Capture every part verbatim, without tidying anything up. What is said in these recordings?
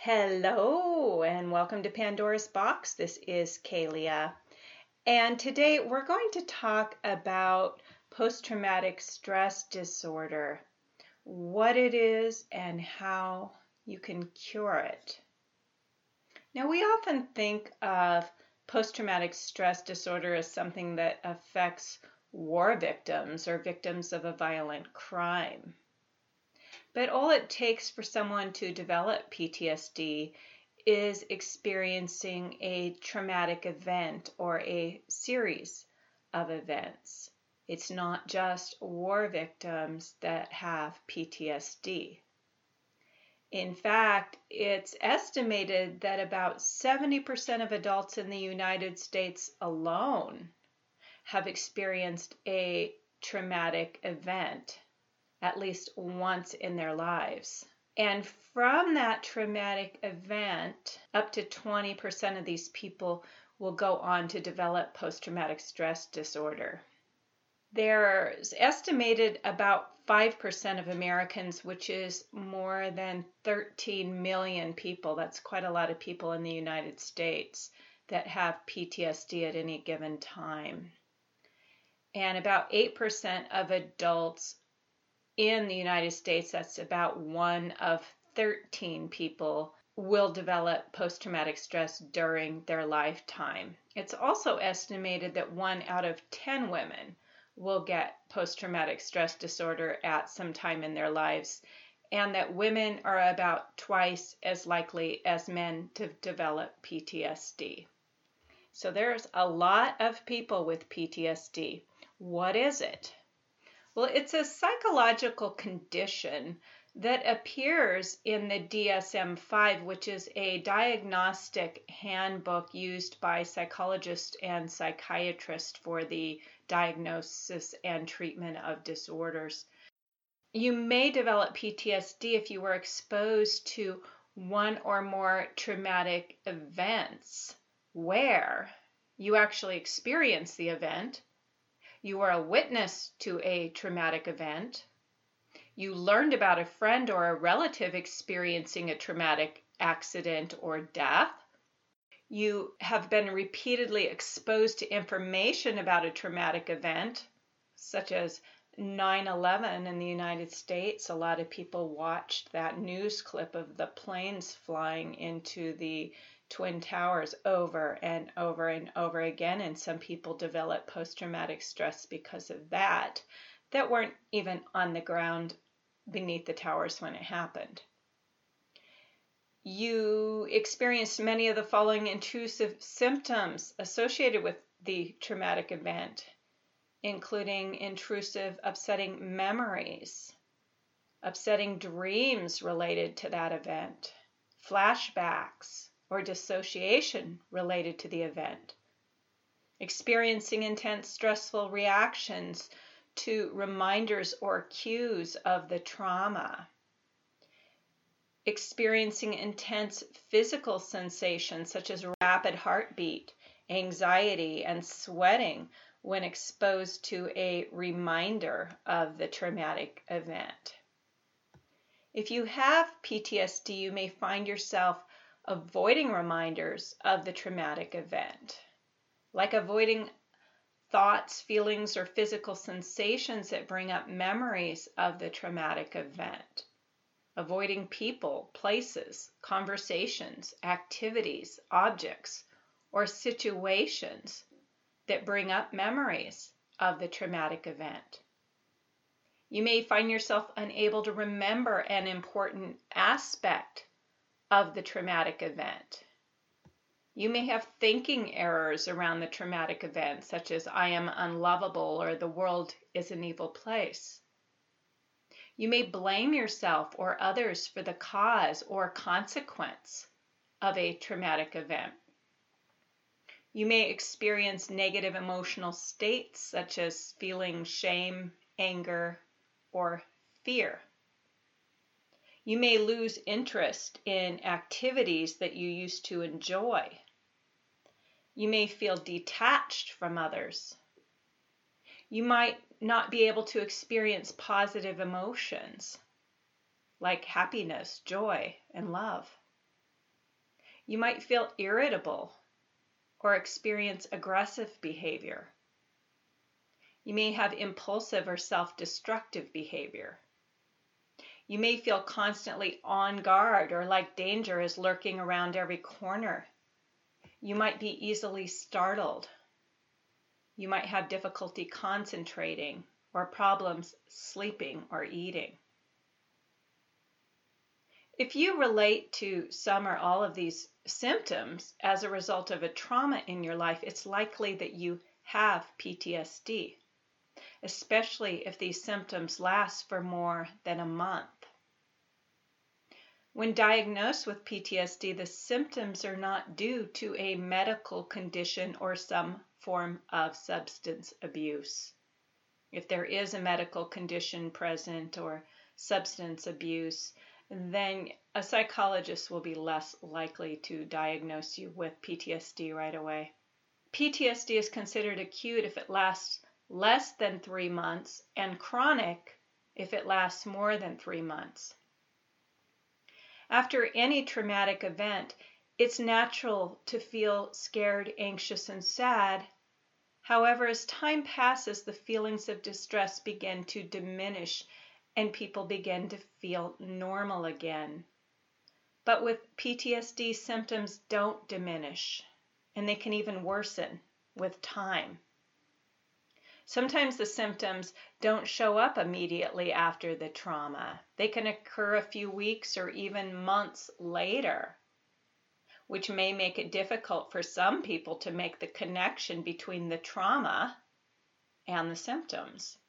Hello and welcome to Pandora's Box. This is Kalia. And today we're going to talk about post-traumatic stress disorder, what it is and how you can cure it. Now, we often think of post-traumatic stress disorder as something that affects war victims or victims of a violent crime. But all it takes for someone to develop P T S D is experiencing a traumatic event or a series of events. It's not just war victims that have P T S D. In fact, it's estimated that about seventy percent of adults in the United States alone have experienced a traumatic event at least once in their lives. And from that traumatic event, up to twenty percent of these people will go on to develop post-traumatic stress disorder. There's estimated about five percent of Americans, which is more than thirteen million people. That's quite a lot of people in the United States that have P T S D at any given time. And about eight percent of adults in the United States, that's about one of thirteen people, will develop post-traumatic stress during their lifetime. It's also estimated that one out of ten women will get post-traumatic stress disorder at some time in their lives, and that women are about twice as likely as men to develop P T S D. So there's a lot of people with P T S D. What is it? Well, it's a psychological condition that appears in the D S M five, which is a diagnostic handbook used by psychologists and psychiatrists for the diagnosis and treatment of disorders. You may develop P T S D if you were exposed to one or more traumatic events where you actually experience the event. You were a witness to a traumatic event. You learned about a friend or a relative experiencing a traumatic accident or death. You have been repeatedly exposed to information about a traumatic event, such as nine eleven in the United States. A lot of people watched that news clip of the planes flying into the Twin Towers over and over and over again, and some people develop post-traumatic stress because of that, that weren't even on the ground beneath the towers when it happened. You experienced many of the following intrusive symptoms associated with the traumatic event, including intrusive, upsetting memories, upsetting dreams related to that event, flashbacks, or dissociation related to the event, experiencing intense stressful reactions to reminders or cues of the trauma, experiencing intense physical sensations such as rapid heartbeat, anxiety, and sweating when exposed to a reminder of the traumatic event. If you have P T S D, you may find yourself avoiding reminders of the traumatic event, like avoiding thoughts, feelings, or physical sensations that bring up memories of the traumatic event, avoiding people, places, conversations, activities, objects, or situations that bring up memories of the traumatic event. You may find yourself unable to remember an important aspect of the traumatic event. You may have thinking errors around the traumatic event, such as I am unlovable or the world is an evil place. You may blame yourself or others for the cause or consequence of a traumatic event. You may experience negative emotional states, such as feeling shame, anger, or fear. You may lose interest in activities that you used to enjoy. You may feel detached from others. You might not be able to experience positive emotions like happiness, joy, and love. You might feel irritable or experience aggressive behavior. You may have impulsive or self-destructive behavior. You may feel constantly on guard or like danger is lurking around every corner. You might be easily startled. You might have difficulty concentrating or problems sleeping or eating. If you relate to some or all of these symptoms as a result of a trauma in your life, it's likely that you have P T S D, especially if these symptoms last for more than a month. When diagnosed with P T S D, the symptoms are not due to a medical condition or some form of substance abuse. If there is a medical condition present or substance abuse, then a psychologist will be less likely to diagnose you with P T S D right away. P T S D is considered acute if it lasts less than three months and chronic if it lasts more than three months. After any traumatic event, it's natural to feel scared, anxious, and sad. However, as time passes, the feelings of distress begin to diminish and people begin to feel normal again. But with P T S D, symptoms don't diminish, and they can even worsen with time. Sometimes the symptoms don't show up immediately after the trauma. They can occur a few weeks or even months later, which may make it difficult for some people to make the connection between the trauma and the symptoms.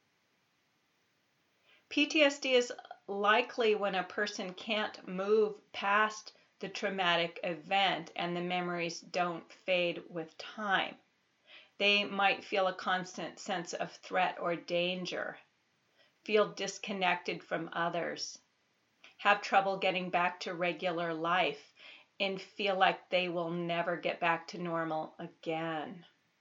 P T S D is likely when a person can't move past the traumatic event and the memories don't fade with time. They might feel a constant sense of threat or danger, feel disconnected from others, have trouble getting back to regular life, and feel like they will never get back to normal again.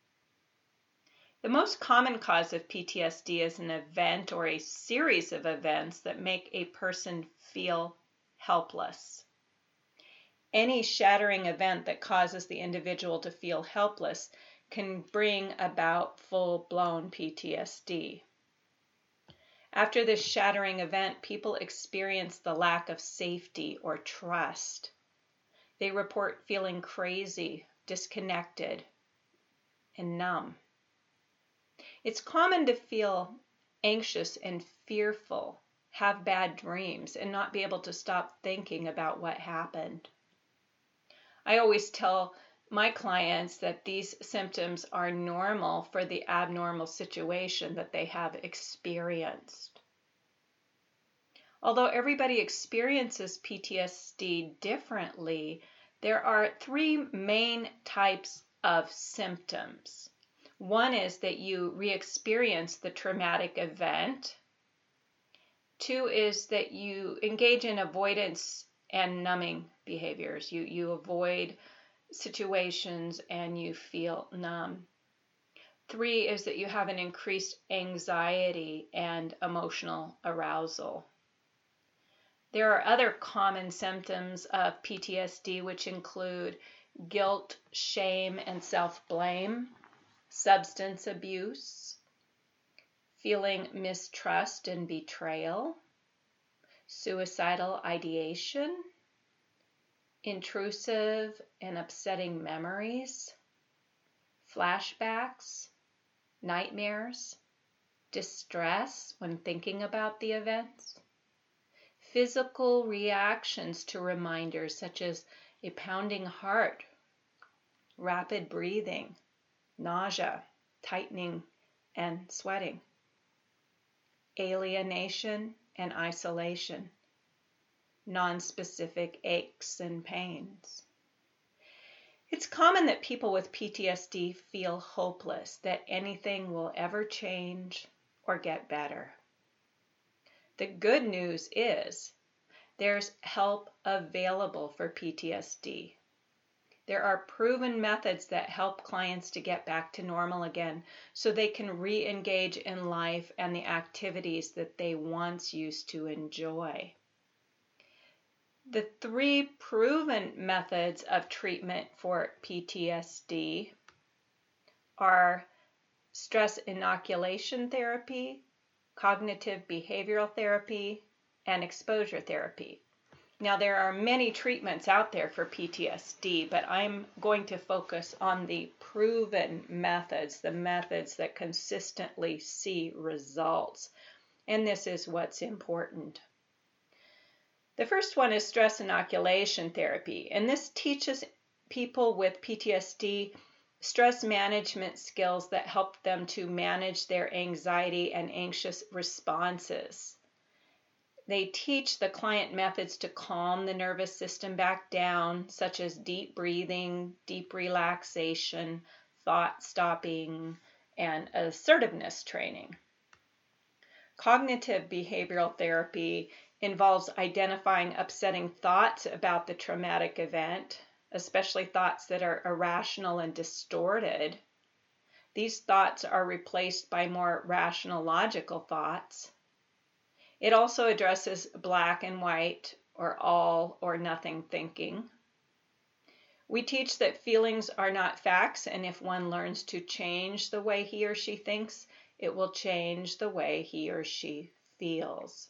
The most common cause of P T S D is an event or a series of events that make a person feel helpless. Any shattering event that causes the individual to feel helpless can bring about full-blown P T S D. After this shattering event, people experience the lack of safety or trust. They report feeling crazy, disconnected, and numb. It's common to feel anxious and fearful, have bad dreams, and not be able to stop thinking about what happened. I always tell my clients that these symptoms are normal for the abnormal situation that they have experienced. Although everybody experiences P T S D differently, there are three main types of symptoms. One is that you re-experience the traumatic event. Two is that you engage in avoidance and numbing behaviors. You, you avoid situations and you feel numb. Three is that you have an increased anxiety and emotional arousal. There are other common symptoms of P T S D, which include guilt, shame, and self-blame, substance abuse, feeling mistrust and betrayal, suicidal ideation, intrusive and upsetting memories, flashbacks, nightmares, distress when thinking about the events, physical reactions to reminders such as a pounding heart, rapid breathing, nausea, tightening, and sweating, alienation and isolation, nonspecific aches and pains. It's common that people with P T S D feel hopeless, that anything will ever change or get better. The good news is there's help available for P T S D. There are proven methods that help clients to get back to normal again so they can re-engage in life and the activities that they once used to enjoy. The three proven methods of treatment for P T S D are stress inoculation therapy, cognitive behavioral therapy, and exposure therapy. Now, there are many treatments out there for P T S D, but I'm going to focus on the proven methods, the methods that consistently see results. And this is what's important. The first one is stress inoculation therapy, and this teaches people with P T S D stress management skills that help them to manage their anxiety and anxious responses. They teach the client methods to calm the nervous system back down, such as deep breathing, deep relaxation, thought stopping, and assertiveness training. Cognitive behavioral therapy involves identifying upsetting thoughts about the traumatic event, especially thoughts that are irrational and distorted. These thoughts are replaced by more rational, logical thoughts. It also addresses black and white or all or nothing thinking. We teach that feelings are not facts, and if one learns to change the way he or she thinks, it will change the way he or she feels.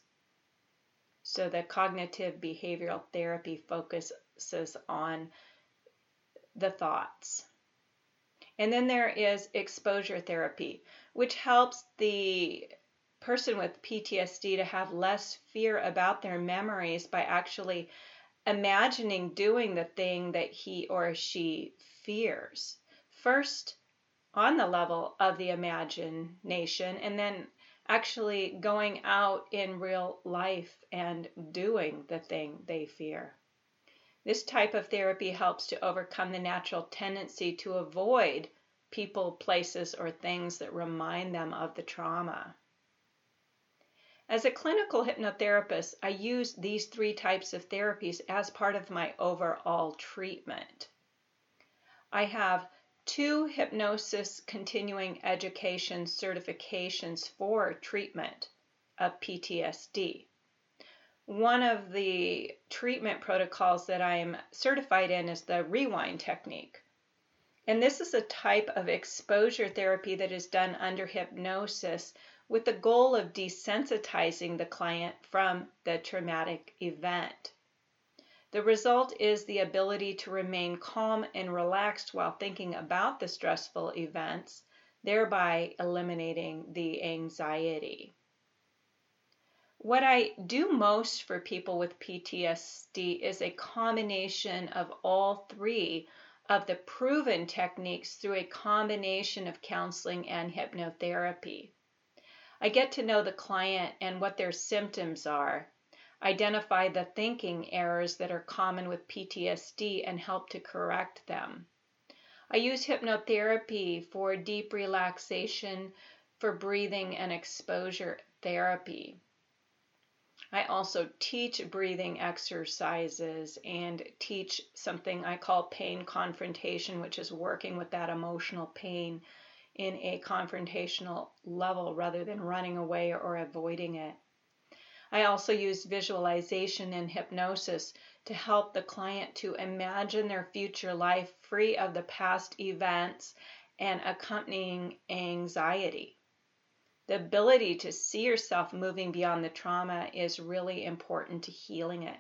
So the cognitive behavioral therapy focuses on the thoughts. And then there is exposure therapy, which helps the person with P T S D to have less fear about their memories by actually imagining doing the thing that he or she fears. First, on the level of the imagination, and then actually going out in real life and doing the thing they fear. This type of therapy helps to overcome the natural tendency to avoid people, places, or things that remind them of the trauma. As a clinical hypnotherapist, I use these three types of therapies as part of my overall treatment. I have two hypnosis continuing education certifications for treatment of P T S D. One of the treatment protocols that I am certified in is the rewind technique. And this is a type of exposure therapy that is done under hypnosis with the goal of desensitizing the client from the traumatic event. The result is the ability to remain calm and relaxed while thinking about the stressful events, thereby eliminating the anxiety. What I do most for people with P T S D is a combination of all three of the proven techniques through a combination of counseling and hypnotherapy. I get to know the client and what their symptoms are, identify the thinking errors that are common with P T S D, and help to correct them. I use hypnotherapy for deep relaxation, for breathing and exposure therapy. I also teach breathing exercises and teach something I call pain confrontation, which is working with that emotional pain in a confrontational level rather than running away or avoiding it. I also use visualization and hypnosis to help the client to imagine their future life free of the past events and accompanying anxiety. The ability to see yourself moving beyond the trauma is really important to healing it.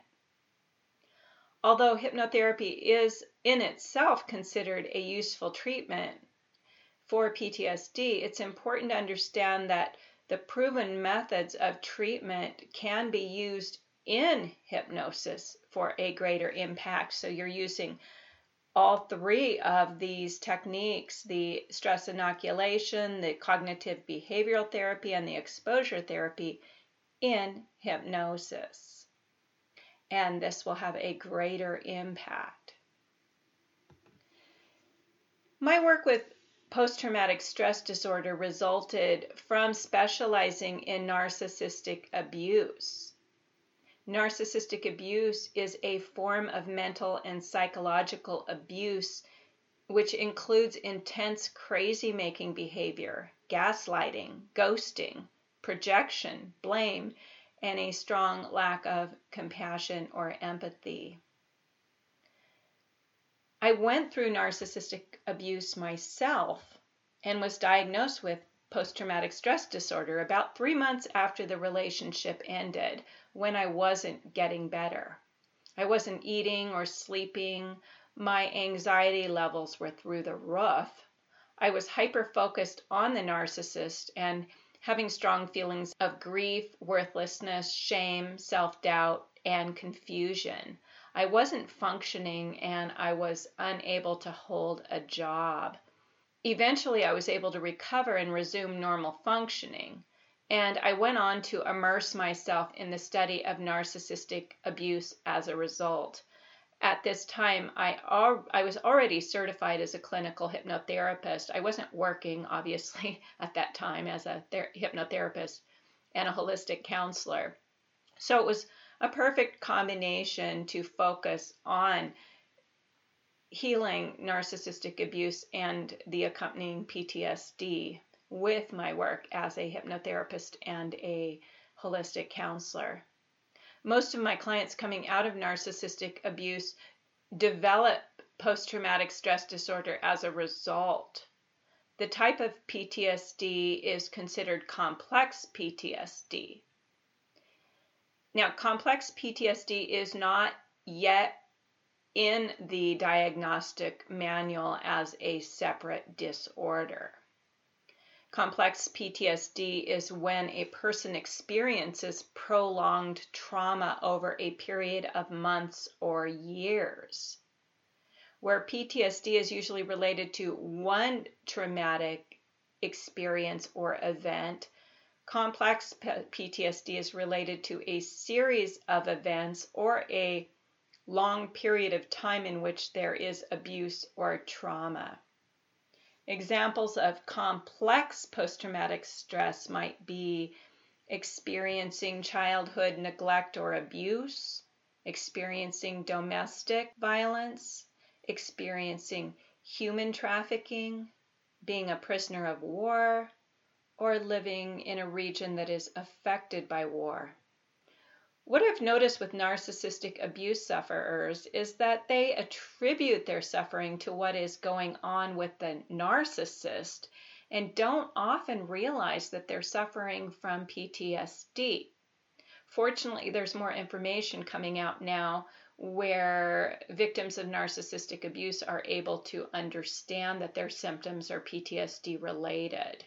Although hypnotherapy is in itself considered a useful treatment for P T S D, it's important to understand that the proven methods of treatment can be used in hypnosis for a greater impact. So you're using all three of these techniques, the stress inoculation, the cognitive behavioral therapy, and the exposure therapy in hypnosis. And this will have a greater impact. My work with post-traumatic stress disorder resulted from specializing in narcissistic abuse. Narcissistic abuse is a form of mental and psychological abuse which includes intense crazy-making behavior, gaslighting, ghosting, projection, blame, and a strong lack of compassion or empathy. I went through narcissistic abuse myself and was diagnosed with post-traumatic stress disorder about three months after the relationship ended, when I wasn't getting better. I wasn't eating or sleeping. My anxiety levels were through the roof. I was hyper-focused on the narcissist and having strong feelings of grief, worthlessness, shame, self-doubt, and confusion. I wasn't functioning and I was unable to hold a job. Eventually, I was able to recover and resume normal functioning, and I went on to immerse myself in the study of narcissistic abuse as a result. At this time, I, al- I was already certified as a clinical hypnotherapist. I wasn't working, obviously, at that time as a ther- hypnotherapist and a holistic counselor. So it was a perfect combination to focus on healing narcissistic abuse and the accompanying P T S D with my work as a hypnotherapist and a holistic counselor. Most of my clients coming out of narcissistic abuse develop post-traumatic stress disorder as a result. The type of P T S D is considered complex P T S D. Now, complex P T S D is not yet in the diagnostic manual as a separate disorder. Complex P T S D is when a person experiences prolonged trauma over a period of months or years. Where P T S D is usually related to one traumatic experience or event, complex P T S D is related to a series of events or a long period of time in which there is abuse or trauma. Examples of complex post-traumatic stress might be experiencing childhood neglect or abuse, experiencing domestic violence, experiencing human trafficking, being a prisoner of war, or living in a region that is affected by war. What I've noticed with narcissistic abuse sufferers is that they attribute their suffering to what is going on with the narcissist and don't often realize that they're suffering from P T S D. Fortunately, there's more information coming out now where victims of narcissistic abuse are able to understand that their symptoms are P T S D related.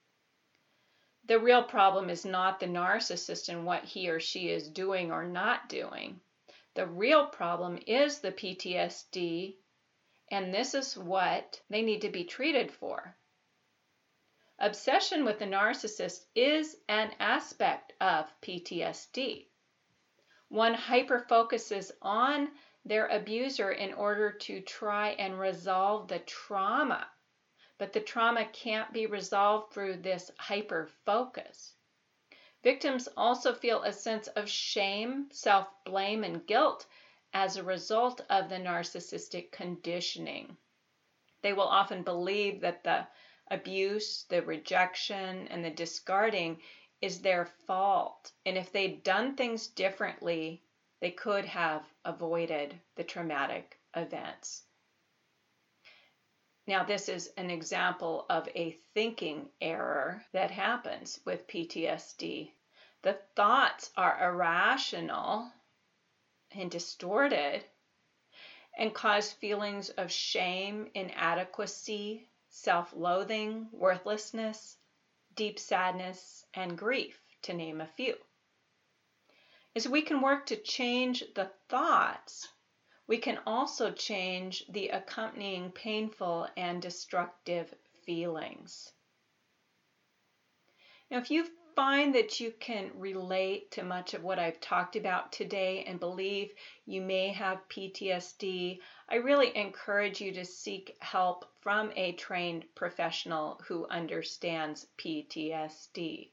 The real problem is not the narcissist and what he or she is doing or not doing. The real problem is the P T S D, and this is what they need to be treated for. Obsession with the narcissist is an aspect of P T S D. One hyper-focuses on their abuser in order to try and resolve the trauma. But the trauma can't be resolved through this hyper-focus. Victims also feel a sense of shame, self-blame, and guilt as a result of the narcissistic conditioning. They will often believe that the abuse, the rejection, and the discarding is their fault. And if they'd done things differently, they could have avoided the traumatic events. Now, this is an example of a thinking error that happens with P T S D. The thoughts are irrational and distorted and cause feelings of shame, inadequacy, self-loathing, worthlessness, deep sadness, and grief, to name a few. As we can work to change the thoughts, we can also change the accompanying painful and destructive feelings. Now, if you find that you can relate to much of what I've talked about today and believe you may have P T S D, I really encourage you to seek help from a trained professional who understands P T S D.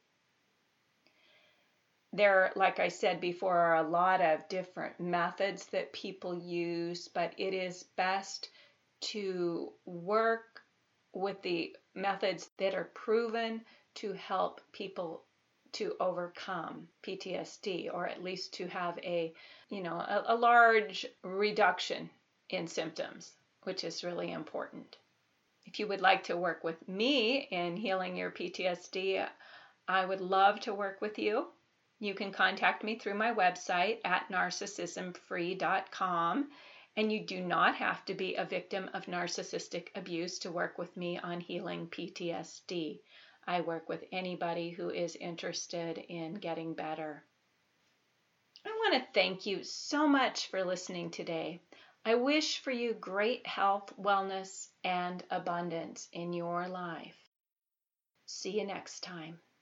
There, like I said before, are a lot of different methods that people use, but it is best to work with the methods that are proven to help people to overcome P T S D, or at least to have a, you know, a, a large reduction in symptoms, which is really important. If you would like to work with me in healing your P T S D, I would love to work with you. You can contact me through my website at narcissism free dot com, and you do not have to be a victim of narcissistic abuse to work with me on healing P T S D. I work with anybody who is interested in getting better. I want to thank you so much for listening today. I wish for you great health, wellness, and abundance in your life. See you next time.